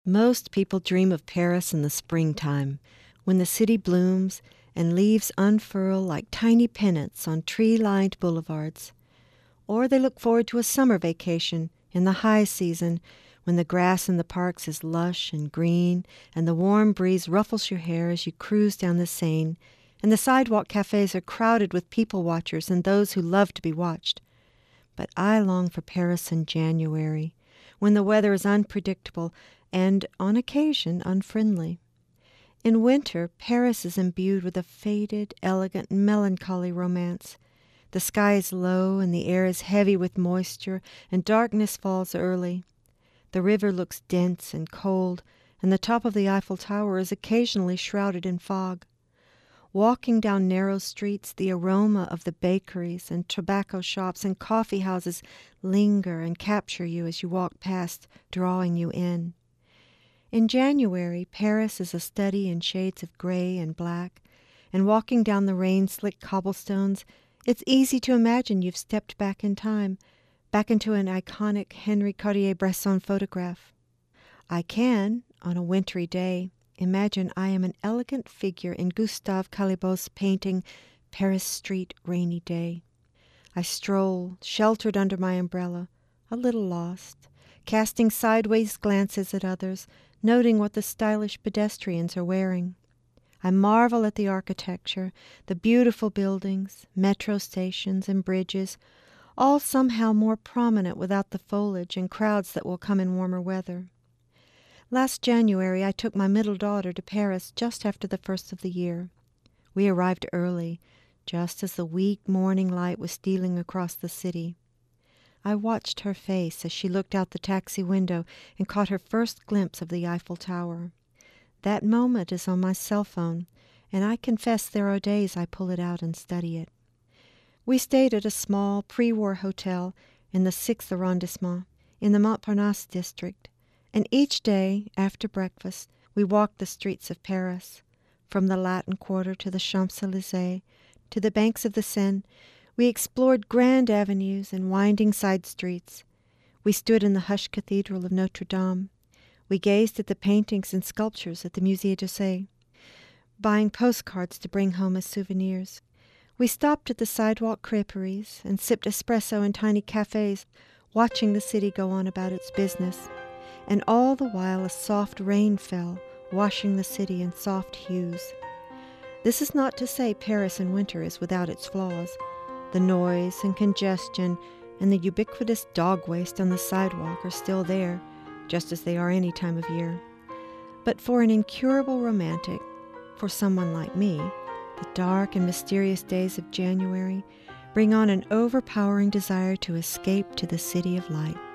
Most people dream of Paris in the springtime, when the city blooms and leaves unfurl like tiny pennants on tree-lined boulevards. Or they look forward to a summer vacation in the high season, when the grass in the parks is lush and green and the warm breeze ruffles your hair as you cruise down the Seine, and the sidewalk cafes are crowded with people watchers and those who love to be watched. But I long for Paris in January, when the weather is unpredictable and, on occasion, unfriendly. In winter, Paris is imbued with a faded, elegant, melancholy romance. The sky is low and the air is heavy with moisture, and darkness falls early. The river looks dense and cold, and the top of the Eiffel Tower is occasionally shrouded in fog. Walking down narrow streets, the aroma of the bakeries and tobacco shops and coffee houses linger and capture you as you walk past, drawing you in. In January, Paris is a study in shades of gray and black, and walking down the rain-slicked cobblestones, it's easy to imagine you've stepped back in time, back into an iconic Henri Cartier-Bresson photograph. I can, on a wintry day, imagine I am an elegant figure in Gustave Caillebott's painting Paris Street, Rainy Day. I stroll, sheltered under my umbrella, a little lost, casting sideways glances at others, noting what the stylish pedestrians are wearing. I marvel at the architecture, the beautiful buildings, metro stations, and bridges, all somehow more prominent without the foliage and crowds that will come in warmer weather. Last January, I took my middle daughter to Paris just after the first of the year. We arrived early, just as the weak morning light was stealing across the city. I watched her face as she looked out the taxi window and caught her first glimpse of the Eiffel Tower. That moment is on my cell phone, and I confess there are days I pull it out and study it. We stayed at a small pre-war hotel in the 6th arrondissement, in the Montparnasse district, and each day, after breakfast, we walked the streets of Paris. From the Latin Quarter to the Champs-Élysées, to the banks of the Seine, we explored grand avenues and winding side streets. We stood in the hushed cathedral of Notre Dame. We gazed at the paintings and sculptures at the Musée d'Orsay, buying postcards to bring home as souvenirs. We stopped at the sidewalk creperies and sipped espresso in tiny cafes, watching the city go on about its business. And all the while a soft rain fell, washing the city in soft hues. This is not to say Paris in winter is without its flaws. The noise and congestion and the ubiquitous dog waste on the sidewalk are still there, just as they are any time of year. But for an incurable romantic, for someone like me, the dark and mysterious days of January bring on an overpowering desire to escape to the city of light.